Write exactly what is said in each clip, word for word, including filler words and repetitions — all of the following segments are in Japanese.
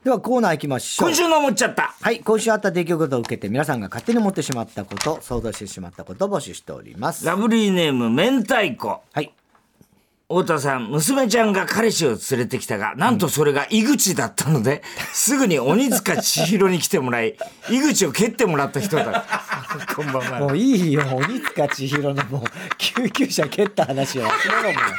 ではコーナー行きましょう。 今週の思っちゃった。 はい、今週あった出来事を受けて皆さんが勝手に思ってしまったこと、想像してしまったことを募集しております。 ラブリーネーム明太子。 はい。 太田さん、娘ちゃんが彼氏を連れてきたが、なんとそれが井口だったので、うん、すぐに鬼塚千尋に来てもらい、井口を蹴ってもらった人だ。こんばんは。 もういいよ、鬼塚千尋のもう救急車蹴った話は忘れろもん。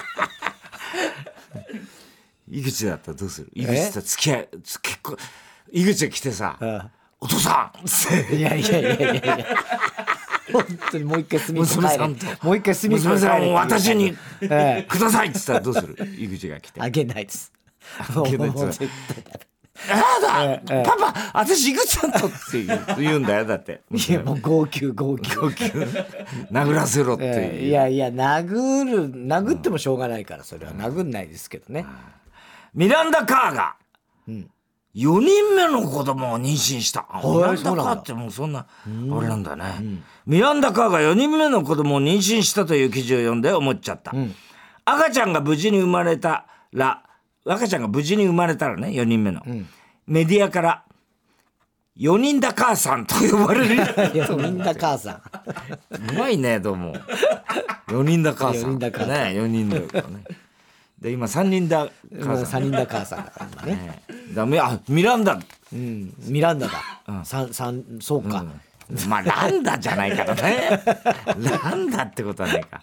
井口だったらどうする？井口と付き合い、結構井口が来てさ、ああお父さんいやいやいやいやいや本当にもう一回住み娘さんともう一回住み娘さんを私にくええださいって言ったらどうする？井口が来てあげないです。 あげないですやだ、ええ、パパ私井口さんとって言うんだよ。だっていやもう号泣号泣号泣殴らせろっていう、 ええ、いやいや殴る殴ってもしょうがないからそれは殴んないですけどね、うん、 ミランダ・カーが、うん、よにんめの子供を妊娠した。ミランダ・カーってもうそんなあれなんだね、うん、ミランダ・カーがよにんめの子供を妊娠したという記事を読んで思っちゃった、うん、赤ちゃんが無事に生まれたら赤ちゃんが無事に生まれたらねよにんめの、うん、メディアからよにんだ母さんと呼ばれるよにんだ母さんうまいねどうもよにんだ母さんよにんだ母さんねよにんだよねで今さんにんだ母さんさんにんだ母さんだからね、 ねだあミランダ、 うん、ミランダだ、うん、さんさんそうか、 うん、まあランダじゃないからねランダってことはないか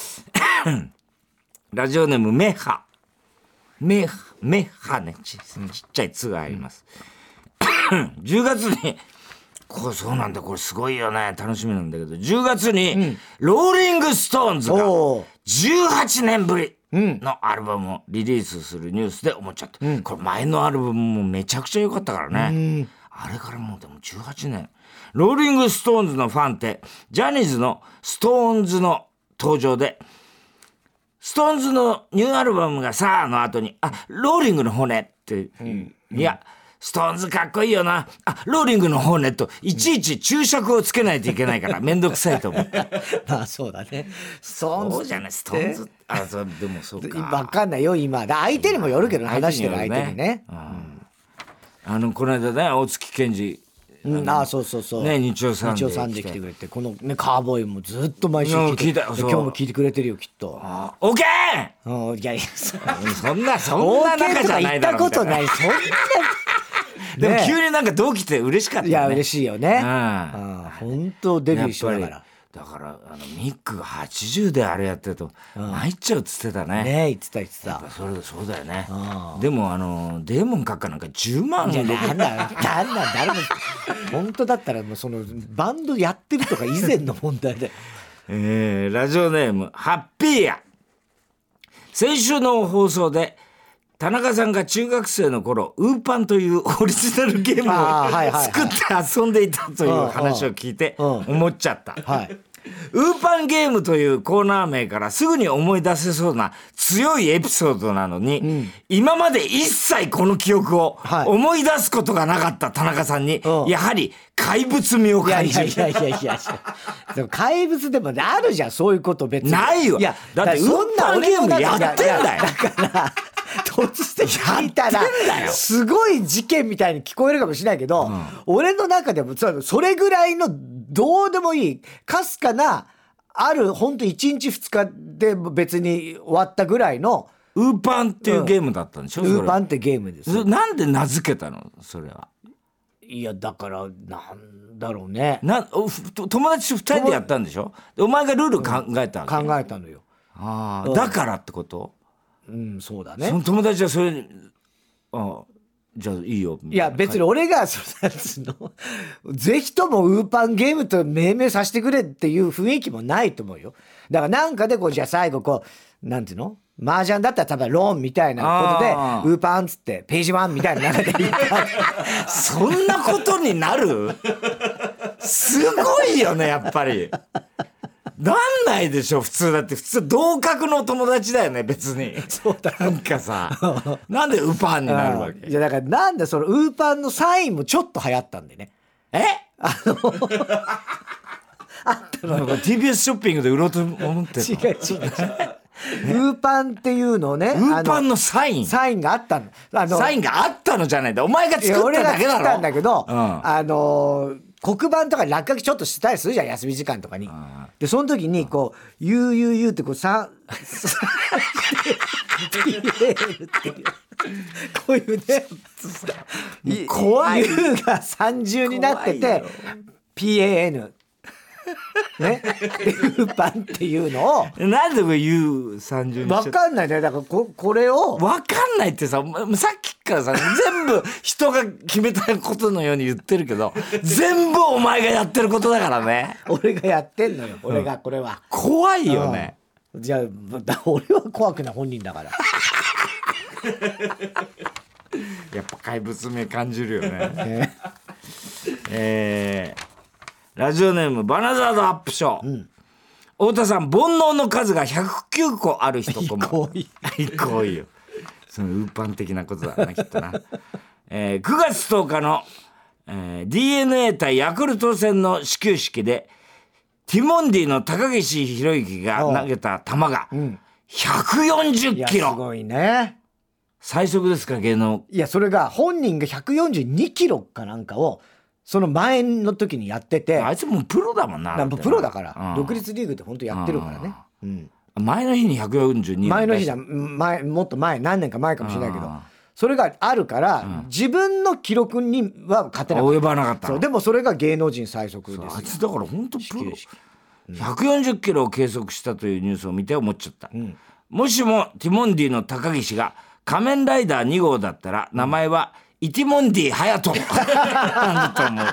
ラジオネームメハメハメハね ち, ちっちゃい「つ」があります、うん、じゅうがつにこれそうなんだこれすごいよね楽しみなんだけどじゅうがつに、うん、ローリングストーンズがじゅうはちねんぶりのアルバムをリリースするニュースで思っちゃった、うん、これ前のアルバムもめちゃくちゃ良かったからね、うん、あれからもうでもじゅうはちねんローリングストーンズのファンってジャニーズのストーンズの登場でストーンズのニューアルバムがさあの後にあローリングの方ねって、うん、いやストーンズかっこいいよなあローリングの方ねといちいち注釈をつけないといけないからめんどくさいと思ったまあそうだねストーンズそうじゃないストーンズあそうでもそうか分かんないよ今だ相手にもよるけど、ね、話してる相手にね、うんうん、あのこの間ね大月健二うん、ああそうそうそうね日曜さんで日曜さんで来てくれてこのねカーボーイもずっと毎週聞いて聞いた今日も聞いてくれてるよきっとあオーケーいやいやそそんなそんな仲じゃないだろ言ったことないそんなでも急になんか同期って嬉しかったよね。 いや嬉しいよね。本当デビュー一緒だから。 だからあのミックがはちじゅうであれやってると参っちゃうっつってたね。 ねえ言ってた言ってた。 やっぱそれそうだよね。でもあのデーモン閣下なんかじゅうまんじゃなんだなんだ誰も本当だったらもうそのバンドやってるとか以前の問題で。 えー、ラジオネームハッピーや。先週の放送で。田中さんが中学生の頃ウーパンというオリジナルゲームを作って遊んでいたという話を聞いて思っちゃった、はい、ウーパンゲームというコーナー名からすぐに思い出せそうな強いエピソードなのに、うん、今まで一切この記憶を思い出すことがなかった田中さんに、はい、やはり怪物味を感じる。 いやいやいやいやでも怪物でもあるじゃんそういうこと別にないよ。いやだってウーパンゲームやってんだよ。 だから突然聞いたらすごい事件みたいに聞こえるかもしれないけど、うん、俺の中でもそれぐらいのどうでもいいかすかなある本当いちにちふつかで別に終わったぐらいのウーパンっていうゲームだったんでしょ、うん、 ウーパンってゲームです。 なんで名付けたのそれは。 いやだからなんだろうねな友達ふたりでやったんでしょ。お前がルール考えたわけ、 うん、考えたのよ。 あ、うん、だからってこと。 うんそうだね。 その友達はそれあじゃあいいよ。 いや別に俺がそのぜひともウーパンゲームと命名させてくれっていう雰囲気もないと思うよ。だからなんかでこうじゃあ最後こうなんていうの麻雀だったら多分ローンみたいなことでウーパンっつってページワンみたいな中でそんなことになるすごいよねやっぱり。なんないでしょ普通。だって普通同格の友達だよね別に。 そうだなんかさなんでウーパンになるわけ。 いやだからなんでそのウーパンのサインもちょっと流行ったんでね。 えあのあったの ティービーエス ショッピングで売ろうと思ってるの。 違う違う違うウーパンっていうのをね、 ウーパンのサインサインがあったの。あのサインがあったのじゃないんだ。お前が作っただけだろ。 俺が作ったんだけど、 うん、 あのー、黒板とかに落書きちょっとしたりするじゃん、休み時間とかに。でその時にこう「ゆうゆうゆう」ってこうさこういうね怖い。 U が三重になってて ピーエーエヌ ね、ウーパンっていうのをなんでこれ ユーさんじゅう にしちゃった。 分かんないね。だから こ, これを分かんないってさ、さっきからさ全部人が決めたことのように言ってるけど全部お前がやってることだからね。 俺がやってんのよ。俺がこれは、うん、 怖いよね。 じゃあ俺は怖くない、本人だからやっぱ怪物名感じるよね。えー、えーラジオネームバナザードアップショー、うん、太田さん、煩悩の数がひゃくきゅうこある人ともいこいよ。そのウーパン的なことだなきっとな、えー、くがつとおかの、えー、ディーエヌエー 対ヤクルト戦の始球式でティモンディの高岸宏行が投げた球がひゃくよんじゅっキロ、 いやすごいね。 最速ですか芸能。 いやそれが本人がひゃくよんじゅうにキロかなんかをその前の時にやってて、 あいつもうプロだもんな。 なんかプロだから、うん、独立リーグって本当やってるからね、うん、 前の日にひゃくよんじゅうに前の日じゃ前もっと前何年か前かもしれないけどそれがあるから、うん、自分の記録には勝てなかった。 及ばなかった。 そうでもそれが芸能人最速です。 あいつだから本当プロ、うん、ひゃくよんじゅっキロを計測したというニュースを見て思っちゃった、うん、もしもティモンディの高岸が仮面ライダーに号だったら名前はイティモンディ隼人なんだと思う。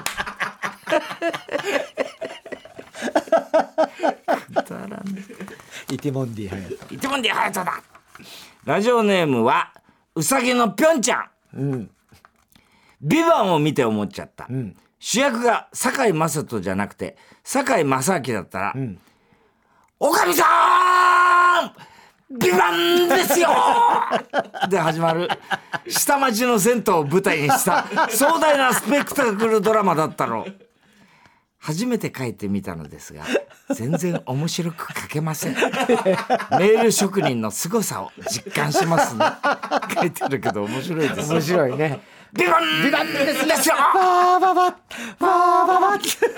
イティモンディ隼人、 イティモンディ隼人だ。ラジオネームはうさぎのぴょんちゃん、うん、ビバンを見て思っちゃった、うん、主役が堺雅人じゃなくて堺正明だったら、うん、おかみさんビバンですよで始まる下町の銭湯を舞台にした壮大なスペクタクルドラマだったろう。初めて書いてみたのですが全然面白く書けません。メール職人の凄さを実感しますね。書いてるけど面白いです。 面白いね。 ビバンビバンですですよ。 バーバババーババ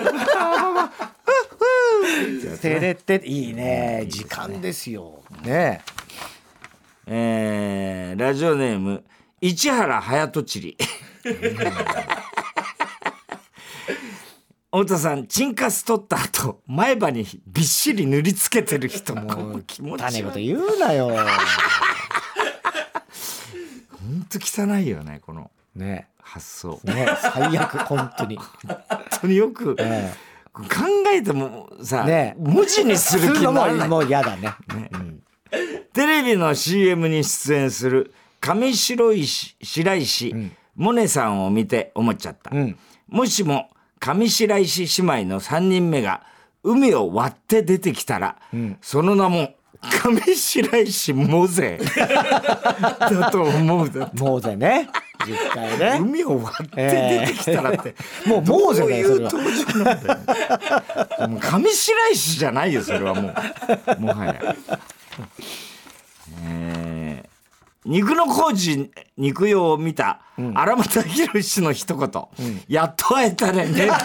てれっていいね。時間ですよね。 えー、ラジオネーム市原隼人チリ太田さん、チンカス取った後前歯にびっしり塗りつけてる人も気持ち悪い。 種こと言うなよ。 ほんと汚いよねこのね発想ね。最悪本当に本当によく、ね、考えてもさ、ね、文字にする気にならない。 もう嫌だね、ね、うん、 テレビの シーエム に出演する上白石白石萌音さんを見て思っちゃった、うん、もしも上白石姉妹のさんにんめが海を割って出てきたら、うん、その名も上白石モゼだと思う。だモゼね実際ね海を割って出てきたらって、 えー、もうモーゼだよそれは。 どういう登場なんだよもう上白石じゃないよそれはもうもはや、えー、肉の工事肉用を見た荒俣宏の一言、うん、やっと会えたねね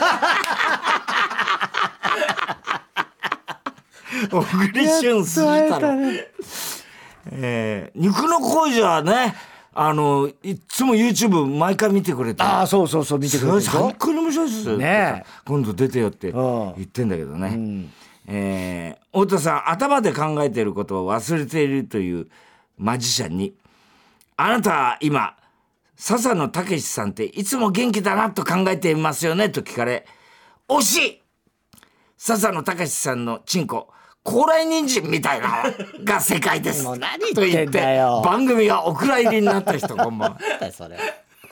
小栗旬すぎたの、ねえー、肉の工事はねあのいつも YouTube 毎回見てくれて、 ああそうそうそう見てくれて最高に面白いですよ、 ね、 今度出てよって言ってんだけどね、うん、えー、太田さん頭で考えていることを忘れているというマジシャンに、あなたは今笹野武さんっていつも元気だなと考えていますよねと聞かれ、惜しい、笹野武さんのチンコ高麗人参みたいなが正解ですもう何言ってんだよと言って番組がお蔵入りになった人こんばんはそれ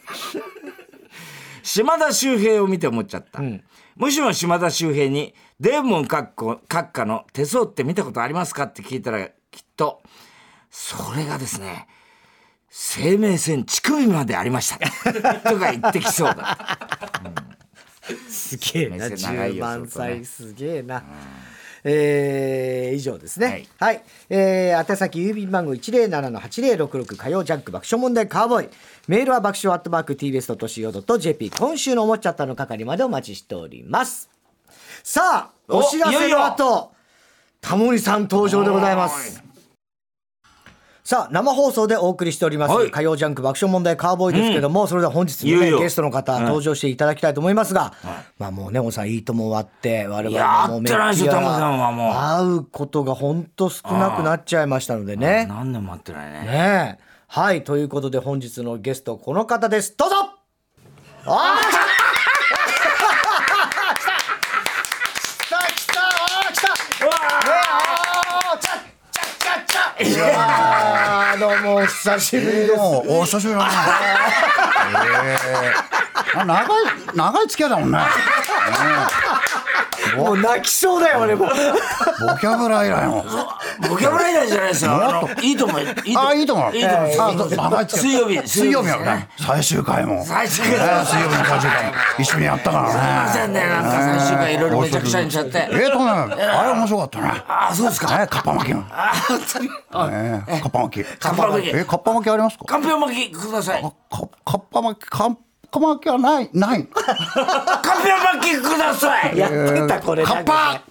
島田秀平を見て思っちゃった、うん、もしも島田秀平にデーモン閣下の手相って見たことありますかって聞いたらきっとそれがですね生命線乳首までありましたとか言ってきそうだ、 うん、すげえなじゅうまんさいすげえな、うん、 えー、以上ですね。はい、はい、えー、宛先郵便番号 いちまるななのはちまるろくろく 火曜ジャンク爆笑問題カーボーイ。メールは爆笑アットマーク ティービーエスドットシーオードットジェーピー。 今週の思っちゃったの係までお待ちしております。さあお知らせの後、タモリさん登場でございます。さあ生放送でお送りしております、はい、火曜ジャンク爆笑問題カーボーイですけども、うん、それでは本日の、ね、いよいよゲストの方、うん、登場していただきたいと思いますが、はい、まあもうねおさんいいとも終わって我々もめっちゃ会うことが本当少なくなっちゃいましたのでね。 何年も会ってないね。 ねはいということで本日のゲストこの方です。どうぞ。あーいやーどうも久しぶりです。 お久しぶりだね。えー、長い長い付き合いだもんね。 もう泣きそうだよ俺も。ボキャブラ以来の。 ボキャブラ以来じゃないですよ。いいと思う。 あいいと思う。 いいと思う。長い水曜日水曜日やね。最終回も。 最終回。 水曜日の最終回も一緒にやったからね。すみませんねなんか最終回いろいろめちゃくちゃにしちゃって。 えーとねあれ面白かったね。 あそうですか。 カッパ巻きの。 あ本当に。 カッパ巻き。 カッパ巻き。 えカッパ巻きありますか。 カッパ巻きください。 カッパ巻きカッパ巻きはないないカッパ巻きください。 やってたこれカッパ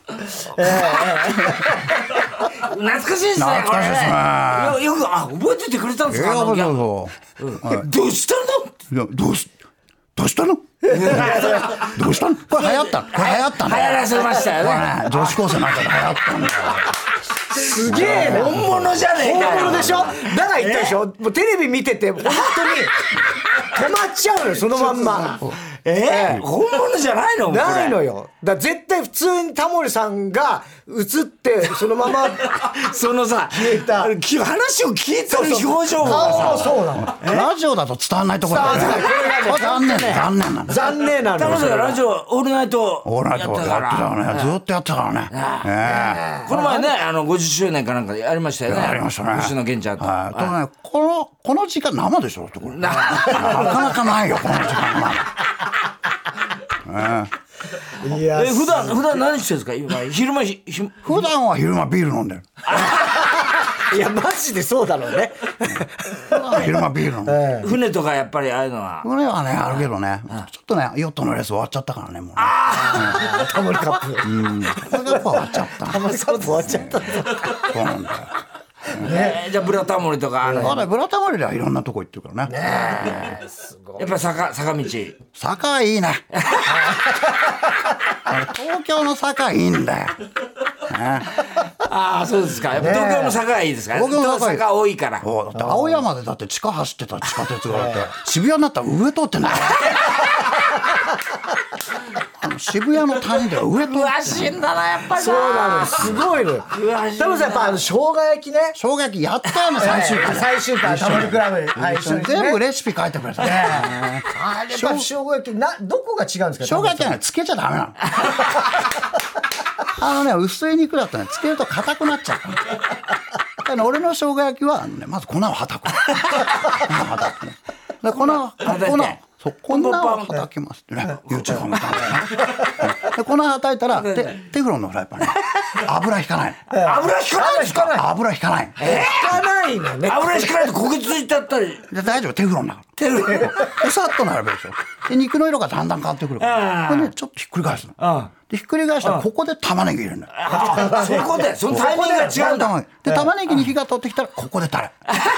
懐かしいですね。 懐かしいですね。 よくあ覚えててくれたんですか。 そうそうどうしたのどうしどうしたのどうしたのこれ流行ったこれ流行ったんだ流行らせましたよね。 女子高生なんかで流行ったんだよ。 すげえな本物じゃねえか。 本物でしょ。だから言ったでしょ。もうテレビ見てて本当に止まっちゃうのよそのまんま。 えー、本物じゃないの。 ないのよ。だから絶対普通にタモリさんが映ってそのままそのさ消えた話を聞いてる表情がさそうなの。 ラジオだと伝わらないところだね。残念残念なの。 残念なの。 タモリさんがラジオオールナイトオールナイトやってたからね。ずっとやってたからね。 この前ねあのごじゅっしゅうねんかなんかやりましたよね。 やりましたね。 星野源ちゃんと。 はい。このこの時間生でしょってこれ。なかなかないよこの時間。 いやえ普段普段何してるんですか。今昼間ひ普段は昼間ビール飲んでる。 いやマジでそうだろうね。 昼間ビール飲んでる。 船とかやっぱりああいうのは船はねあるけどねちょっとねヨットのレース終わっちゃったからねもう。 タモリカップ。 うんタモリカップ終わっちゃった。 タモリカップ終わっちゃった。 そうなんだよ。 ね、じゃあブラタモリとかあの、ね、ブラタモリではいろんなとこ行ってるからね。 ねすごい。 やっぱり坂坂道。 坂いいね。東京の坂いいんだよ。 ね、ああそうですか。やっぱ東京の坂がいいですか。東京の坂多いから。 だって青山でだって地下走ってた地下鉄があって渋谷になったら上通ってない。渋谷の谷では上と詳しいんだなやっぱり。 そうなのすごいの。タモリさんやっぱあの生姜焼きね。 生姜焼きやったよね最終回。 最終回タモリクラブ全部レシピ書いてくれたね。 あれやっぱ生姜焼きなどこが違うんですか。 生姜焼きはねつけちゃダメなの。あのね薄い肉だとねつけると硬くなっちゃう。だから俺の生姜焼きはねまず粉をはたく。粉をはたくね。で粉を粉そう粉をはたきますってね YouTube 見たんだよね。で粉はたいたらテテフロンのフライパンね油引かない。 油引かないですか。 油引かない。 引かないのね。 油引かないと焦げついちゃったり。 大丈夫テフロンだから。 テフロン。 でさっと並べるでしょ。で肉の色がだんだん変わってくるから。これねちょっとひっくり返すの。でひっくり返したらここで玉ねぎ入れるんだよ。 そこでそのタイミングが違うんだ。 で玉ねぎに火が通ってきたらここでタレ。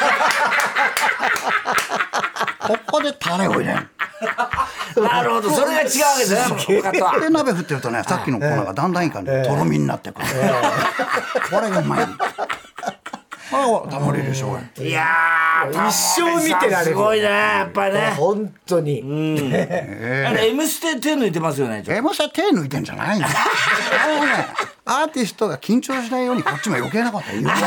ここでタレを入れる。 なるほどそれが違うわけですね。 で鍋振ってるとねさっきの粉がだんだんいい感じでとろみになってくる。これがうまい。ああタモリでしょう。 いやー一生見てられる。 すごいねやっぱりね。 本当に。 あれ M ステ手抜いてますよね。 M ステ手抜いてんじゃないんだよ。アーティストが緊張しないようにこっちも余計なこと言うね。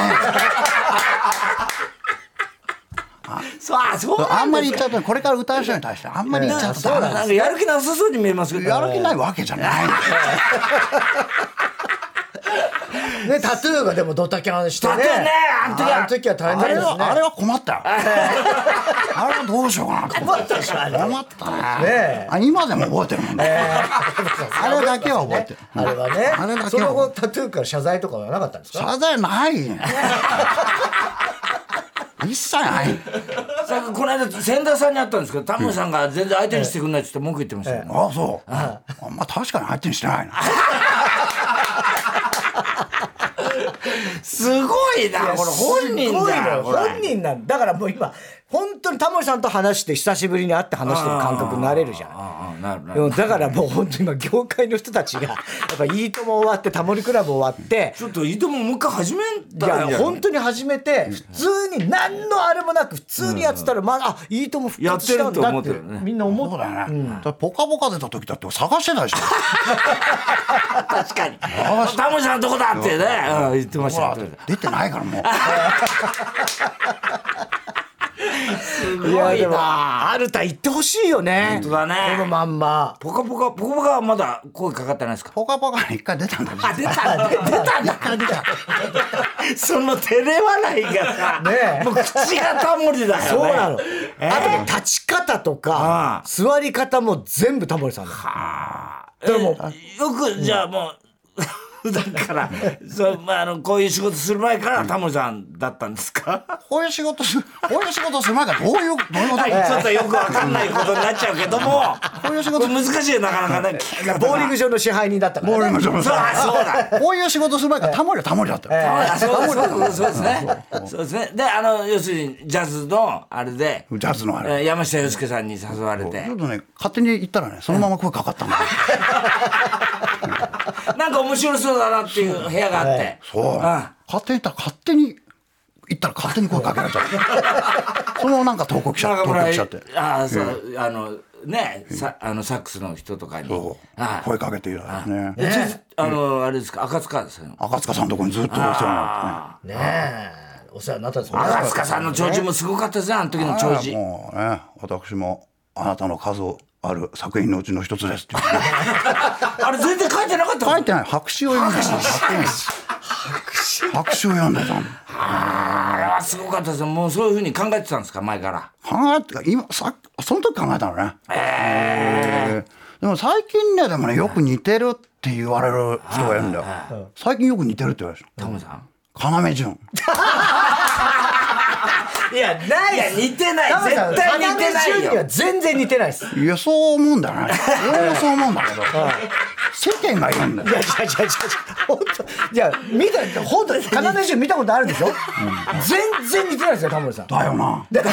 そうあそうなんです。 あんまり言っちゃうとこれから歌う人に対してあんまり言っちゃうとそうなんかやる気なさそうに見えますけど。 やる気ないわけじゃない。 ね、タトゥーがでもドタキャンしてね。 タトゥーね、あの時はあの時は大変ですね。 あれはあれは困ったよ。あれはどうしようかなと思って。 困ったでしょあれ困ったね。 ねあ、今でも覚えてるもんね。あれだけは覚えてる。 あれはね。 あれだけはその後タトゥーから謝罪とかはなかったんですか？ 謝罪ないね。一切ない。 さっきこの間千田さんに会ったんですけど、タモリさんが全然相手にしてくれないって言って文句言ってましたよね。 ああ、そう。あ、まあ確かに相手にしてないな。 すごいな、これ本人すごいのだよ本人なんだ。だからもう今本当にタモリさんと話して久しぶりに会って話してる感覚になれるじゃん。 ああ、なるなる。 でもだからもう本当に今業界の人たちがやっぱいいとも終わってタモリクラブ終わってちょっといいとももう一回始めいたらいいんじゃないや本当に始めて普通に何のあれもなく普通にやってたらまだあいいとも復活したんだってみんな思っそうた。 だよね。だからポカポカ出た時だって探してたでしょ。 確かにタモリさんどこだってね、うん言ってましたよ。 出てないからもう。 すごいやでもいな。 アルタ行ってほしいよね。 本当だねこのまんま。 ポカポカポカポカはまだ声かかってないですか？ ポカポカに一回出たんだよ。 あ、出た出たんだ。 一回出た。 その照れ笑いがさ、 ねえもう口がタモリだよね。 そうなの。 えーあとね立ち方とかあ座り方も全部タモリさんだよ。 ああ。 でもえよくじゃあもう普段からそうまああのこういう仕事する前からタモリさんだったんですか？ こういう仕事する、こういう仕事する前からどういう、どういうことはい、ちょっとよくわかんないことになっちゃうけども、 こういう仕事これ難しいよなかなかね。聞き方がボーリング場の支配人だったからね。 ボーリング場のそうだそうだ。 こういう仕事する前からタモリはタモリだったよ。 あそうですそうですそうですね。そうですね。であの要するにジャズのあれでジャズのあれ。 えー山下洋輔さんに誘われてちょっとね、勝手に言ったらね、そのまま声かかったんだよ。 なんか面白そうだなっていう部屋があってそう。勝手に言ったら勝手に言ったら勝手に声かけられちゃって。そのなんか投稿来ちゃって、投稿来ちゃって。 ああそうあのねさあのサックスの人とかにそうはい声かけていただいてね。 でつあのあれですか赤塚ですよね。 赤塚さんのとこにずっとお世話になってね。 ねえお世話になったんですよね。 赤塚さんの長寿もすごかったですねあの時の長寿。 もうね、私もあなたの数ある作品のうちの一つですって言ってね。 あれ全然書いてなかった書いてない、白紙を読んでた。白紙を読んでたの。 あれはすごかったですよ。もうそういうふうに考えてたんですか前から。 考えて今さその時考えたのね。えー、でも最近ねでもねよく似てるって言われる人がいるんだよ。最近よく似てるって言われる人。 タモさん。 要潤。 いやないいや似てないタモリさん絶対似てない要潤にはよ。 全然似てないです。 いやそう思うんだよね。俺もそう思うんだけど。世間が言うんだよ。 いやいやいやいや本当いや見た本当要潤見たことあるでしょ。全然似てないですよタモリさん。 だよな。 タ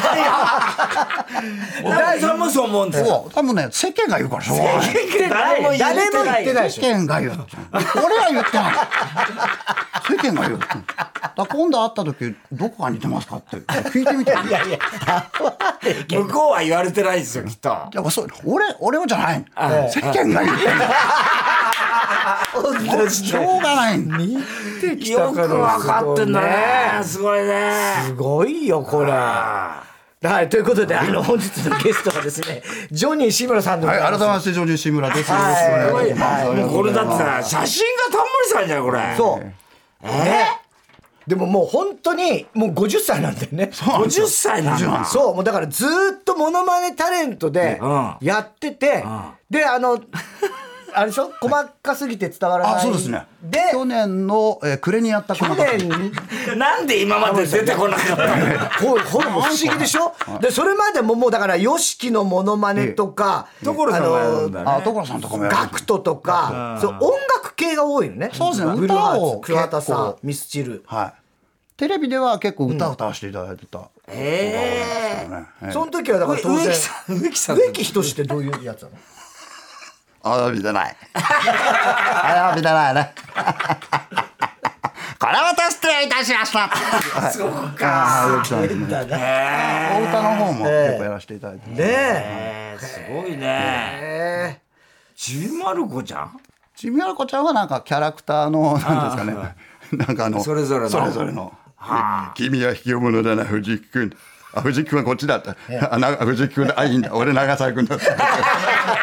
モさんもそう思うんですよ。 そう多分ね世間が言うからしょうがない。 誰も言誰も言ってないでしょ。 世間が言う。俺は言ってない。世間が言う。だから今度会った時どこが似てますかって聞いてみて。 いやいや向こうは言われてないですよきっと。 いやそう俺俺はじゃない。世間が言ってんだ。しょうがないんだ。 似てきよくたから分かってんだね。すごいね。 すごいよこれ。はいということであの本日のゲストはですねジョニー志村さんでごはい、 ざいます。 改めましてジョニー志村です。よろしくおはい願いします。 もうこれだってさ写真がタモリさんじゃんこれ。 そう。 えでももう本当にもうごじゅっさいなんだよね。 ごじゅっさいなんだ。 そうもうだからずーっとモノマネタレントでうんやってて、であのあれでしょ細かすぎて伝わらない。 あ、そうですね。 で去年の、えー、暮れにやった去この年なんで今まで出てこなかったの。 こうほら不思議でしょ。でそれまでももうだからYOSHIKIのモノマネとか、 所さんがやるんだね。 あ、所さんとかもやる。 ガクトとか、そう音楽系が多いのね。 そうですねブルーハーツ歌を桑田さん結構ミスチル。 はい。テレビでは結構歌歌わせていただいてた。 えねえその時はだから当然植木さん植木さん植木仁ってどういうやつなの？ ああ、見てない。ああ、見てないね。これはと失礼いたしました。 そうあか。 あ、植木さんですね。お歌の方も結構やらせていただいて。 ねえーすごいね。 え。 ちびまる子ちゃん。 ちびまる子ちゃんはなんかキャラクターのなんですかね。なんかあのそれぞれのそれぞれの。君は引き物だな藤木君。あ、藤木君はこっちだった。あ、な藤木君だ。あ、いいんだ。俺長澤君だった。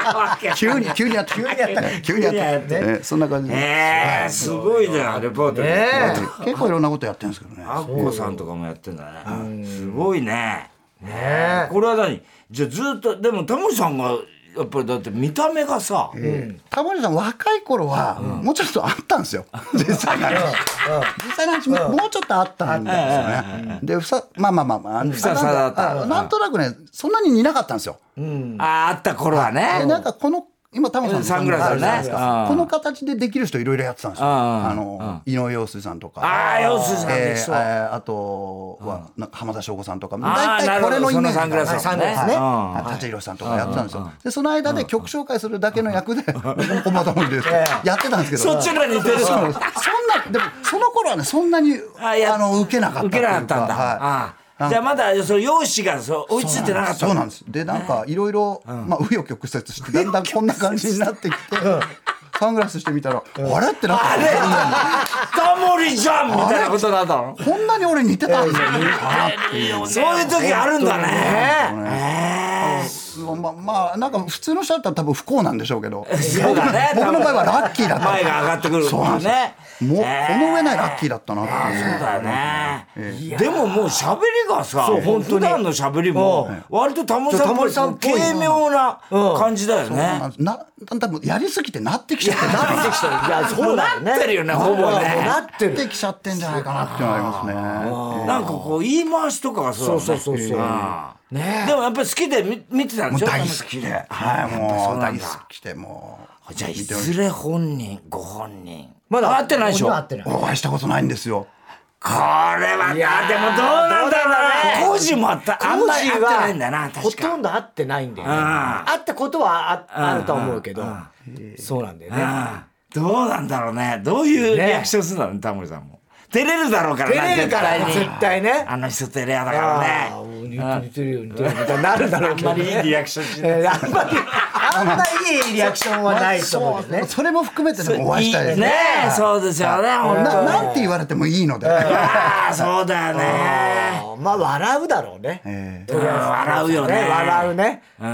急に急にやって急にやったね急にやってねそんな感じでえー、すごいじゃんレポートで、ね、 結構いろんなことやってるんですけどね。 アッコさんとかもやってんだね。すごいね。 ねこれは何じゃあずっとでもタモリさんがやっぱりだって見た目がさ、うん、 タモリさん若い頃はもうちょっとあったんですよ、うん、実際が、うん、実際の話もうちょっとあったんですよね、うん、でふさまあまあまあまあふささだった、 なんとなくねそんなに似なかったんですよ、 うん、ああった頃はね。 でなんかこの今タモさんのサングラスあるね。 この形でできる人いろいろやってたんですよ。あの井上陽水さんとか、 ああ陽水さんできそう。 あとは浜田省吾さんとか、大体これのイメージ。 サングラスね。 舘ひろしさんとかやってたんですよ。でその間で曲紹介するだけの役で本間タモリですやってたんですけど。 そっちが似てる。そんなでもその頃はねそんなにあの受けなかった。 受けなかったんだ。じゃあまだその容姿がそう追いついてなかった。 そうなんです。でなんかいろいろまあ紆余曲折してだんだんこんな感じになってきてサングラスしてみたらあれってなってあれタモリじゃんみたいなことなんだろ。 こんなに俺似てたんだよ。 そういう時あるんだね。 ままあなんか普通の人だったら多分不幸なんでしょうけど、 そうだね。 僕の場合はラッキーだった。 前が上がってくる。 そうなんですね。もうこの上ないラッキーだったなって。 そうだよね。でももう喋りがさ、普段の喋りも割とタモリさんっぽい軽妙な感じだよね。 な多分やりすぎてなってきちゃってなってきちゃう。いやそうだよね。 なってるよねほぼね。 なってる。 なってきちゃってんじゃないかなっていうのありますね。 なんかこう言い回しとかがそうそうそうそう。ね、でもやっぱり好きで 見, 見てたんでしょ。 大好きで、はい、もう大好きでもう。じゃあいずれ本人ご本人まだ会ってないでしょ。 お会いしたことないんですよ。 これはいやでもどうなんだろうね。工事もあったあんまり会ってないんだな。確かほとんど会ってないんだよね。会ったことは あ, あるとは思うけどそうなんだよね。 どうなんだろうね。どういうリアクションするんだろうねタモリさんも。照れるだろうからね。照れるからね絶対ね。 あの人照れ屋だからね。 似てるよ似てるみたいになるだろうけど、ね、 あんまりいいリアクションしない。 あんまりあんまりいいリアクションはないと思うけどね。 それも含めてでもお会いしたいですね。 ねそうですよね。 ななんて言われてもいいので。 ああそうだよね。 まあ笑うだろうね。 えー、笑うよね。 笑うね。 うん。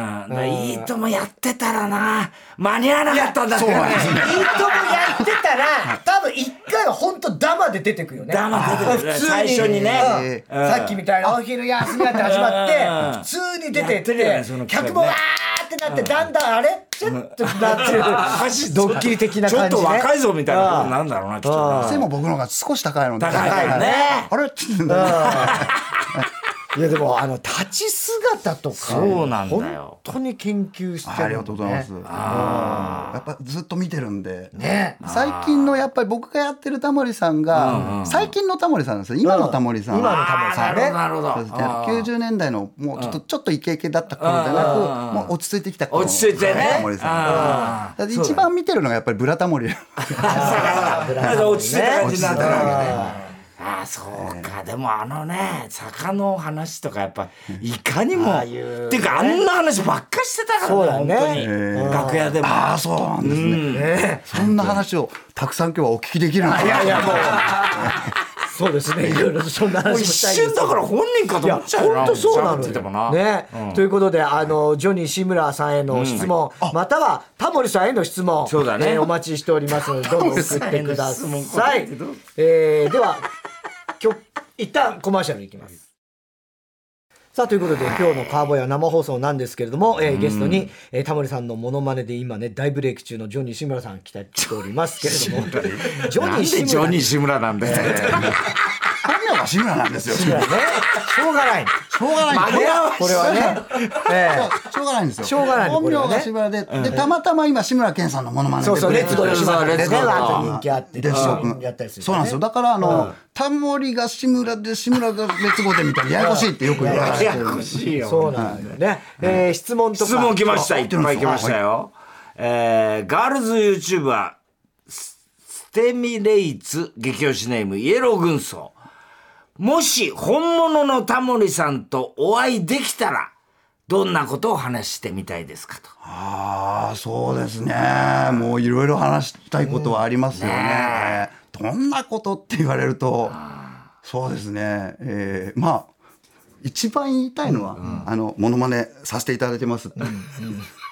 いいともやってたらな間に合わなかったんだってね。いいともやってたら多分一回は本当ダマで出てくよね。 ダマ出てくる。最初にね。 さっきみたいなお昼休みだって始まって普通に出てって客もわーってなってだんだんあれちょっとなってるドッキリ的な感じで。 ちょっと若いぞみたいなことなんだろうなきっと。 背も僕の方が少し高いので。 高いよね。 あれって言うんだ。 いやでもあの立ち姿とかそうなんだよ。 本当に研究してる、ね、 ありがとうございます。あやっぱずっと見てるんで、 ね、 最近のやっぱり僕がやってるタモリさんが最近のタモリさんなんですよ。今のタモリさん、 今のタモリさんね。 なるほど。 きゅうじゅうねんだいのもうちょっとちょっとイケイケだった頃じゃなく、もう落ち着いてきた頃。 落ち着いてね。 タモリさん。だって一番見てるのがやっぱりブラタモリ。 落ち着いた感じになったわけね。ああそうか、えー、でもあのね坂の話とかやっぱいかにも、っていうかあんな話ばっかしてたからね、本当に、えー、楽屋でも。 ああそうなんですね、うんえー、そんな話をたくさん今日はお聞きできるのかな。 いやいやもうそうですね、いろいろそんな話もしたいんですけど、 一瞬だから本人かと思っちゃうよな。 本当そうなのよね、うん、ということであのジョニー志村さんへの質問、うん、またはタモリさんへの質問、 そうだね、 えー、お待ちしておりますのでどんどん送ってください。えー、では今日一旦コマーシャルいきます。さあということで今日のカーボーイは生放送なんですけれども、えー、ゲストに、えー、タモリさんのモノマネで今ね大ブレイク中のジョニー志村さん来ておりますけれどもジョニー志村、ジョニー志村なんで、えー本名が志村なんですよ。 志村ね、しょうがない。 しょうがない。 これはね、 えー、しょうがないんですよ。 しょうがない。 本名が志村で、でたまたま今志村けんさんのモノマネで、 そうそう、レッツゴー志村でね、 人気あって、 でやったりする。そうなんですよ。だからあのタモリが志村で志村がレッツゴーでみたいなややこしいってよく言われてる。 ややこしいよ。 そうなんだよね。えー、質問とか。 質問来ました。いっぱい来ましたよ。えー、ガールズ YouTuber ステミレイツ激推しネームイエロー軍曹。もし本物のタモリさんとお会いできたらどんなことを話してみたいですかと。 ああそうですね、もういろいろ話したいことはありますよね、うんね、どんなことって言われるとそうですね、えー、まあ一番言いたいのは、うん、あのモノマネさせていただいてますって、うんうん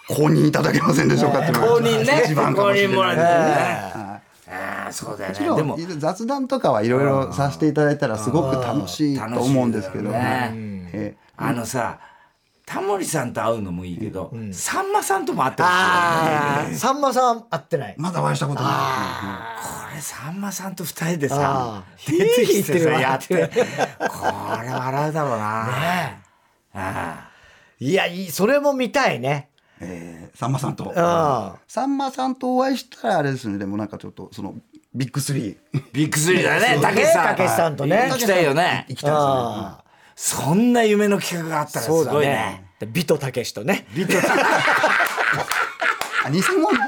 公認いただけませんでしょうかっていうのが公認ね一番かもしれない公認もらえてるね、 はいああそうだよもちろんねでも雑談とかはいろいろさせていただいたらすごく楽しいと思うんですけど、 ねえあのさタモリさんと会うのもいいけど、うん、さんまさんとも会ってほしい、 ああさんまさん会ってない。 まだお会いしたことない。 これさんまさんと二人でさ出てきてさやってこれ笑うだろうな、ね、 あいやいいそれも見たいね。 えー、さんまさんとさんまさんとお会いしたらあれですね。でもなんかちょっとそのビッグスリービッグスリーだねたけしさんたけしさんとね行きたいよね。 行きたいですね。 そんな夢の企画があったらすごいね。 ビトたけしとね。 ビトたけし偽物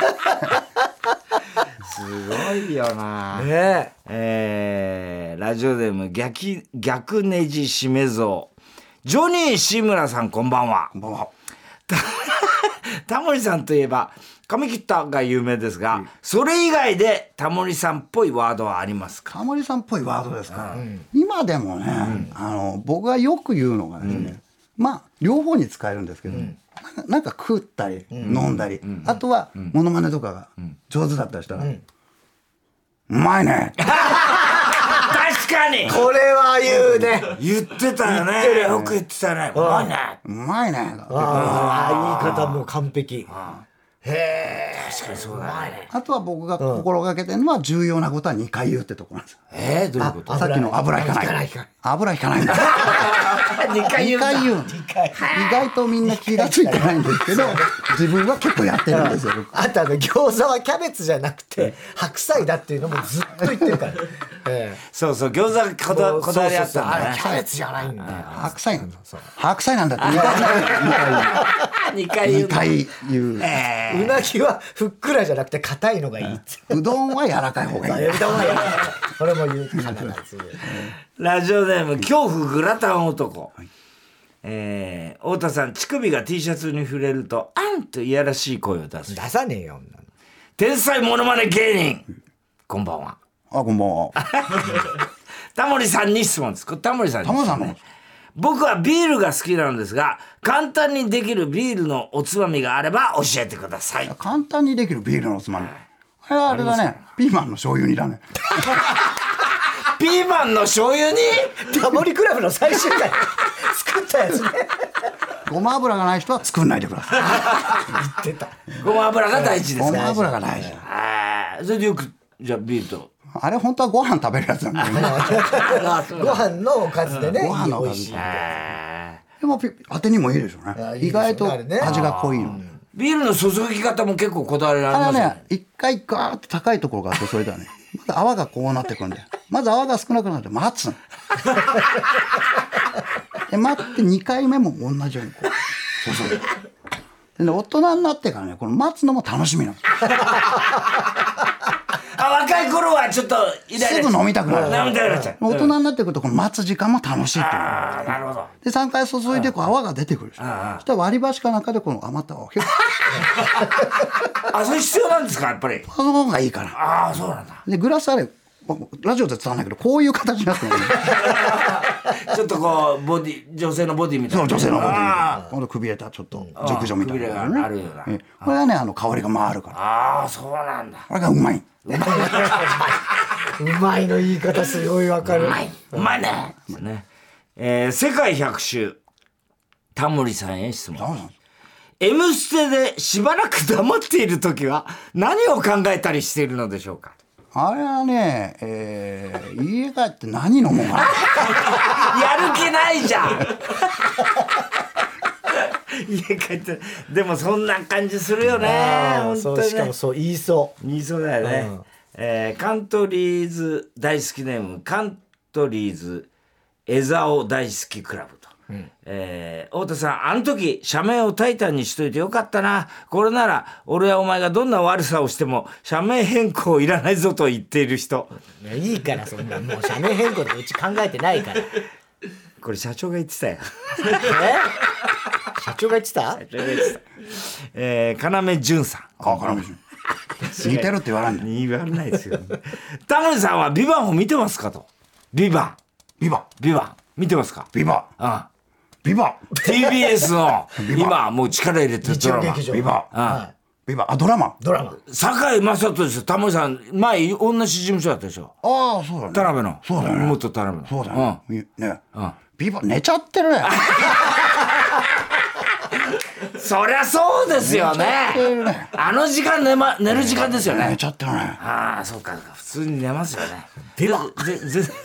すごいよな。ねえー、ラジオネーム逆逆ネジ締め像ジョニー志村さんこんばんは。 こんばんは。 タモリさんといえば髪切ったが有名ですが、うん、それ以外でタモリさんっぽいワードはありますか？ タモリさんっぽいワードですか、うん、今でもね、うん、あの僕がよく言うのがですね、うん、まあ両方に使えるんですけど、うん、なんか食ったり、うん、飲んだり、うん、あとはモノマネとかが上手だったりしたら、うん、うまいね確かにこれは言うね言ってたよね。よく言ってたね。うまいねうまいねああ言い方も完璧。 へえ確かにそうだね。 あとは僕が心がけてるのは重要なことはにかい言うってところなんですよ。 えー、どういうこと？ さっきの油引かない油引かないんだにかい言うんだ。 言う意外とみんな気がついてないんですけど自分は結構やってるんですよ。 あとあの餃子はキャベツじゃなくて白菜だっていうのもずっと言ってるから、 えー、そうそう餃子こだこだわりあったんだね。 キャベツじゃないんだよ。 白菜なんだ白菜なんだってにかいにかい言う。 えー、うなぎはふっくらじゃなくて硬いのがいいっつ。 うどんは柔らかい方がいい。 うどんは柔らかい。これも言う。 ラジオネーム恐怖グラタン男、はいえー、太田さん乳首が T シャツに触れるとあんといやらしい声を出す。 出さねえよ。 天才モノマネ芸人こんばんは。 あこんばんは。 タモリさんに質問です。これタモリさんに質問。タモリさんの僕はビールが好きなんですが簡単にできるビールのおつまみがあれば教えてください。 簡単にできるビールのおつまみ、はい、あれはあれだねピーマンの醤油煮だねピーマンの醤油煮タモリクラブの最終回作ったやつね。 ごま油がない人は作んないでください言ってた。 ごま油が大事です。 ごま油が大事。 あそれでよくじゃあビールとあれ本当はご飯食べるやつなんだよね。 ご飯のおかずでね、 ご飯のおかずでも当てにもいいでしょうね。意外と味が濃いの。 ビールの注ぎ方も結構こだわりありますよね。 あれね一回ガーッと高いところから注いだらねまず泡がこうなってくるんだよ。まず泡が少なくなって待つので待ってにかいめも同じようにこう注ぐ。で大人になってからねこの待つのも楽しみなの。 あ若い頃はちょっとイライラすぐ飲みたくなる。 飲みたくなっちゃう。 大人になってくるとこの待つ時間も楽しいっていう。 あなるほど。 でさんかい注いでこう泡が出てくるでしょ。そしたら割り箸かなんかでこの余った泡をあそれ必要なんですかやっぱり。 その方がいいから。 ああそうなんだ。 でグラスあれラジオで伝わらないけどこういう形になってるちょっとこうボディ女性のボディみたいな。 そう女性のボディ今度くびれたちょっと熟女みたいな、ね、 くびれがあるような、 えこれはねあの香りが回るから。 ああそうなんだ。 これがうまい。 うまいの言い方すごいわかる。 うまいうまいね。ね、えー、世界百周タモリさんへ質問。M ステでしばらく黙っている時は何を考えたりしているのでしょうか。 あれはね、えー、家帰って何飲もうかな。 やる気ないじゃん。家帰ってでもそんな感じするよね。本当にね。 しかもそう言いそう言いそうだよね、うんえー、カントリーズ大好きネームカントリーズ江沢大好きクラブと、うんえー、太田さんあの時社名をタイタンにしといてよかったな。これなら俺やお前がどんな悪さをしても社名変更いらないぞと言っている人。 いやいいからそんなもう社名変更とかうち考えてないから。 これ社長が言ってたよ。 社長が言ってた？ 社長が言ってた。えー、要潤さん。 あ、要潤。似てるって言わないんだ。 言わないですよ。タモリさんはビバンを見てますかと。ビバン。 ビバン。 ビバン。見てますか。 ビバン。 ああ。 ビバティービーエス の今もう力入れてるドラマ。 日曜劇場ビバ、 はビバ、あ、ドラマ。 ドラマ。 堺雅人ですよ。タモリさん前同じ事務所だったでしょ。 ああ、そうだね。 田辺の。 そうだよね。 元田辺の。 そうだね。ね、 うんビバ寝ちゃってるね。 そりゃそうですよね。 ねあの時間寝ま寝る時間ですよね。 寝ちゃってるね。 ああ、そうか、普通に寝ますよね。で、ぜ、ぜ、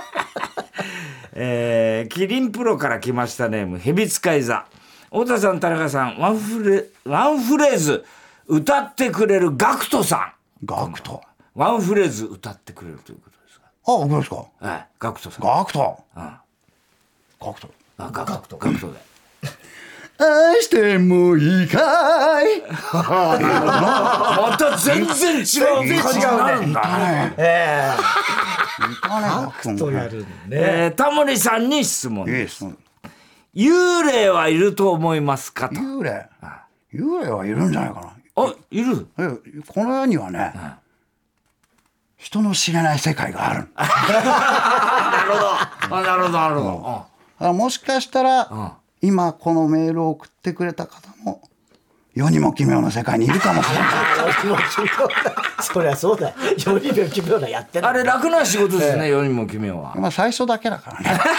えー、キリンプロから来ましたネーム、ヘビ使い座。太田さん、田中さん、ワンフレ、ワンフレーズ歌ってくれるガクトさん。 ガクト。 ワンフレーズ歌ってくれるということですか。 あ、僕ですか。 はい、ガクトさん。 ガクト。 うん、 ガクト。 あ、ガクト、ガクトで。 愛してもいいかい。 また全然違う感じになるんだね。 えガえとやるね。 えー、タモリさんに質問いいで。 ですす。 幽霊はいると思いますかと。 幽霊。幽霊はいるんじゃないかな。 あ、いる。 え、この世にはね、人の知らない世界がある。 なるほど。あ、なるほど、なるほど。 あ、もしかしたら、 ん今このメールを送ってくれた方も世にも奇妙な世界にいるかもしれない。 そりゃそうだ。よりも奇妙なやってる。 あれ楽な仕事ですね、世にも奇妙は。 まあ最初だけだからね。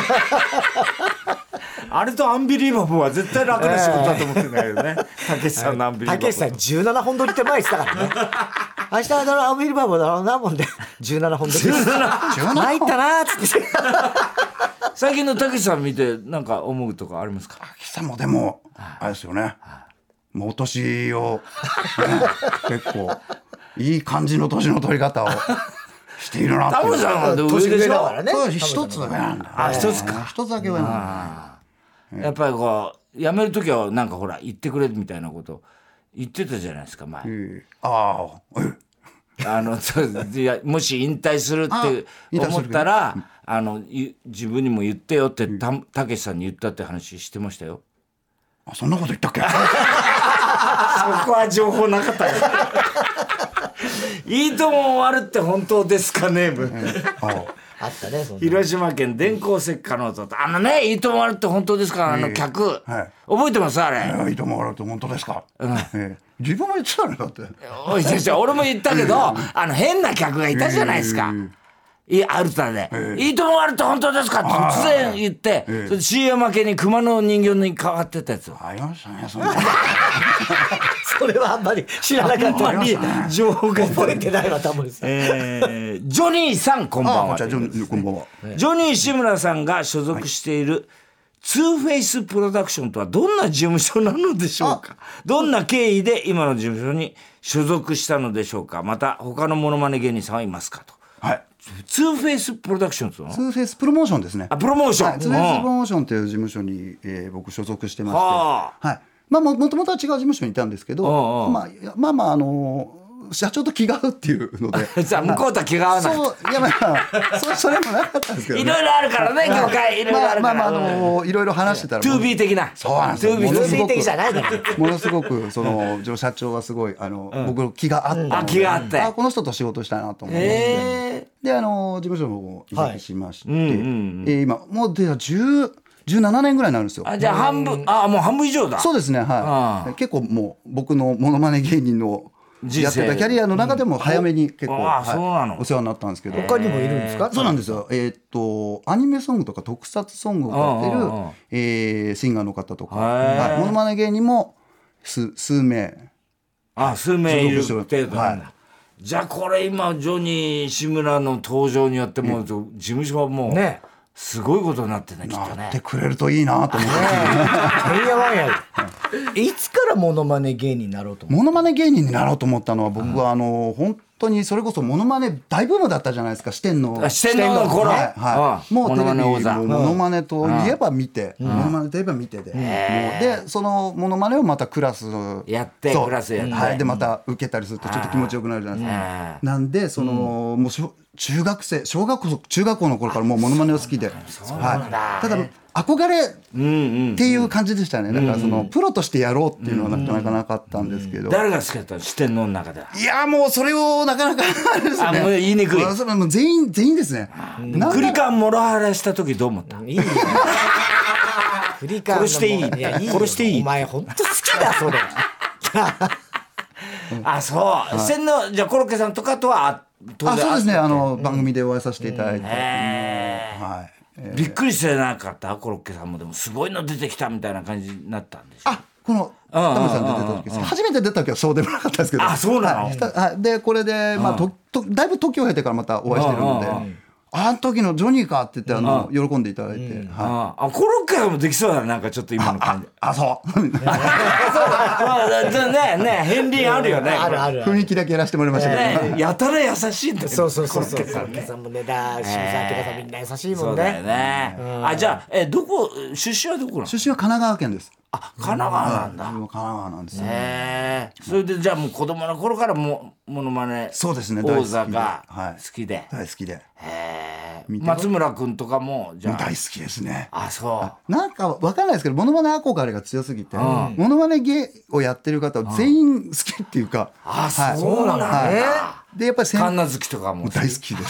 あれとアンビリーバボーは絶対楽な仕事だと思ってるんだけどね。たけしさんのアンビリーバボー。 たけしさんじゅうななほん撮りって前言ってたからね。明日はだろアンビリバボーだろうなもんでじゅうななほん撮り。 じゅうなな参ったなーっつって。 最近のたけしさん見てなんか思うとかありますか。 秋さんもでもあれですよね。もうお年を、ね、結構いい感じの年の取り方をしているなっていう。 タモリさんは上でしょ。 ね。 そう一つ上なんだ。 あ、一つか。 一つだけ上なんだ。 やっぱりこう辞める時はなんかほら言ってくれみたいなこと言ってたじゃないですか前。 ああ。 あのいやもし引退するって思ったらあの自分にも言ってよってたたけしさんに言ったって話してましたよ。 あ、そんなこと言ったっけ。 そこは情報なかったよ。いいとも終わるって本当ですかネーム。 あったね。そんな広島県電光石火の弟。あのね、いいとも終わるって本当ですかあの客、 はい覚えてますあれ。 いいともあると本当ですか。ええ自分も言ってたのだって。 おいじゃ俺も言ったけどあの変な客がいたじゃないですか。いやアルタで、いいとも終わるって本当ですかって突然言って、それで シーエム 明けに熊の人形に変わってたやつ。 ありましたねそんな。 それはあんまり知らなかったのに情報が覚えてないわタモリさん。 えー、ジョニーさんこんばんは。 じゃあジョこんばんは。 ジョニー志村さんが所属しているツーフェイスプロダクションとはどんな事務所なのでしょうか。どんな経緯で今の事務所に所属したのでしょうか。また他のモノマネ芸人さんはいますかと。 はい。 ツーフェイスプロダクションっていうの？ ツーフェイスプロモーションですね。 あ、プロモーション。 はい、ツーフェイスプロモーションという事務所に、えー、僕所属してまして、 はあ、 はい。まあももともとは違う事務所にいたんですけど、 ああまあまあまああのー社長と気が合うっていうのでじゃあ向こうとは気が合わない。 そういやまあそそれもなかったんですけど、ね、 いろいろあるからね業界いろいろあるから。 まあまあまああのー、いろいろ話してたらツービー 的な。 そうなんですよ。 ツービーものすごく的じゃないだろ。 ものすごくその社長はすごいあの、うん、僕の気があったので、 あ気があってあこの人と仕事したいなと思って、 えー、 であの事務所も移籍しまして、 はいうんうんうん、 えー、今もうでじゅうじゅうななねんぐらいになるんですよ。 あじゃあ半分あもう半分以上だ。 そうですねはい。結構もう僕のモノマネ芸人のやってたキャリアの中でも早めに結構、うんはい、そうなのお世話になったんですけど。 他にもいるんですか。 そうなんですよ。えー、っとアニメソングとか特撮ソングを歌ってる、えー、シンガーの方とか、はい、モノマネ芸人も数数名あ数名いる程度なんだ、はい、じゃあこれ今ジョニー志村の登場によってもう事務所はもうねすごいことになってねきっとね。 なってくれるといいなと思って。 てんやわんやいつからモノマネ芸人になろうと思った。 モノマネ芸人になろうと思ったのは僕はあの本当にそれこそモノマネ大ブームだったじゃないですか四天王四天王の頃、 はいはい、もうテレビもモノマネといえば見て、 うん、 モノマネといえば見てで、うん、もうでそのモノマネをまたクラスやってクラスやって、 はい、でまた受けたりするとちょっと気持ちよくなるじゃないですか。なんでその、うん、もうしょ中学生小学校中学校の頃からもうモノマネを好きで、はい、ただ憧れっていう感じでしたね。だからそのプロとしてやろうっていうのはなかなかなかったんですけど、 誰が好きだったの四天王の中では。 いやもうそれをなかなかあれですね。 あもう言いにくい。 それもう全員全員ですね。 クリカンモラハラした時どう思った？いいね。 フリカンの殺していいいやいいよ殺していいお前ほんと好きだそれあそう千のじゃあコロッケさんとかとは当然あそうですね会ってあの、番組でお会いさせていただいて、 へーはいえーびっくりしてなかったコロッケさんもでもすごいの出てきたみたいな感じになったんでしょあこのタモリさん出てた時です初めて出た時はそうでもなかったですけどあそうなのはいしたはいでこれで、まあ、ととだいぶ時を経てからまたお会いしてるのでうんうんうんあの時のジョニーかって言ってあの喜んでいただいて、はい、 ああコロッケさんもできそうだねなんかちょっと今の感じあそうそうねね片鱗あるよねあるあるある雰囲気だけやらせてもらいましたけど、 ねやたら優しいんだよそうそうそうそうコロッケさんねコロッケさんもねだ渋沢とかさみんな優しいもんそうだよねねあじゃあえどこ出身はどこなの出身は神奈川県ですあ神奈川なんだはい神奈川なんですよ、 へえそれでじゃあもう子供の頃からもモノマネそうですね王座がはい好きで大好きでへえ見て松村君とかもじゃあ大好きですねあそうなんかわかんないですけどモノマネ憧れが強すぎて、モノマネ芸をやってる方は全員好きっていうか、 あはいそうなんだねでやっぱり先神奈月とかも大好きです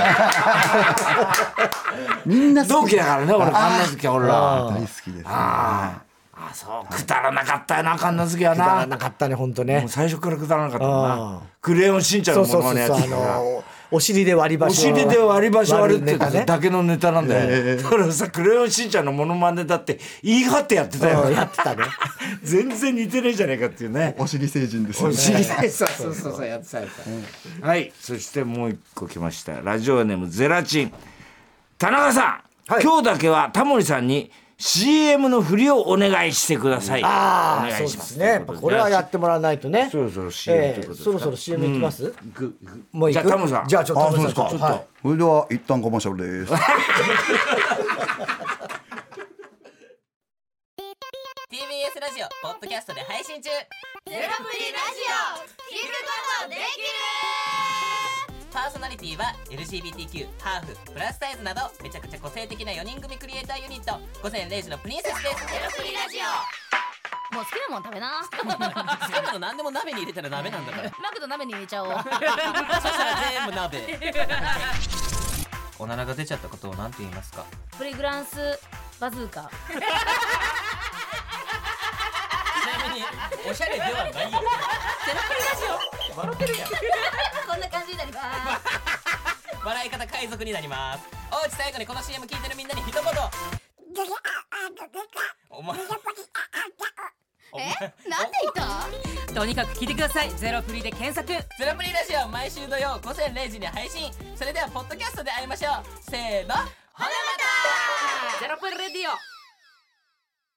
みんな好き同期だからね俺神奈月俺ら大好きです、 ああそうくだらなかったよな神奈月はくだらななかったねほんとねもう最初からくだらなかったもんあなクレヨンしんちゃんのそうモノマネそうそうそうあやってたからのお尻で割りお箸を尻で割り箸割るってネタねだけのネタなんだよ、だからさクレヨンしんちゃんのモノマネだって言い張ってやってたよ、 うんやってたね全然似てねえじゃねえかっていうねお尻星人ですよねお尻でそうそうそうそうやってたやつ、うん、はいそしてもう一個来ましたラジオネームゼラチン田中さん、はい、今日だけはタモリさんに シーエム の振りをお願いしてください。 ああお願いします。 そうですねやっぱこれはやってもらわないとねそろそろ シーエム ということですか、 そろそろ シーエム いきます、 うん、行く行くもう行くじゃあタモさんじゃあちょっとあそうですかちょっとはいそれでは一旦コマーシャルですティービーエス ラジオポッドキャストで配信中。ゼロプリラジオ聞くことできる。パーソナリティは エルジービーティーキュー、ハーフ、プラスサイズなどめちゃくちゃ個性的なよにん組クリエイターユニット午前れいじのプリンセスです。ゼロプリラジオ。 もう好きなもん食べな好きなの何でも鍋に入れたら鍋なんだからマクド鍋に入れちゃおうそしたら全部鍋おならが出ちゃったことを何て言いますか？ プリグランスバズーカちなみにおしゃれではないよ。ゼロプリラジオ笑ってるやんこんな感じになります笑い方海賊になります。おうち最後にこの シーエム 聞いてるみんなに一言。お前えなんで言ったとにかく聞いてください。ゼロプリで検索。 ゼロプリラジオ毎週土曜午前れいじに配信。それではポッドキャストで会いましょう。せーのほなまた。 ゼロプリレディオ。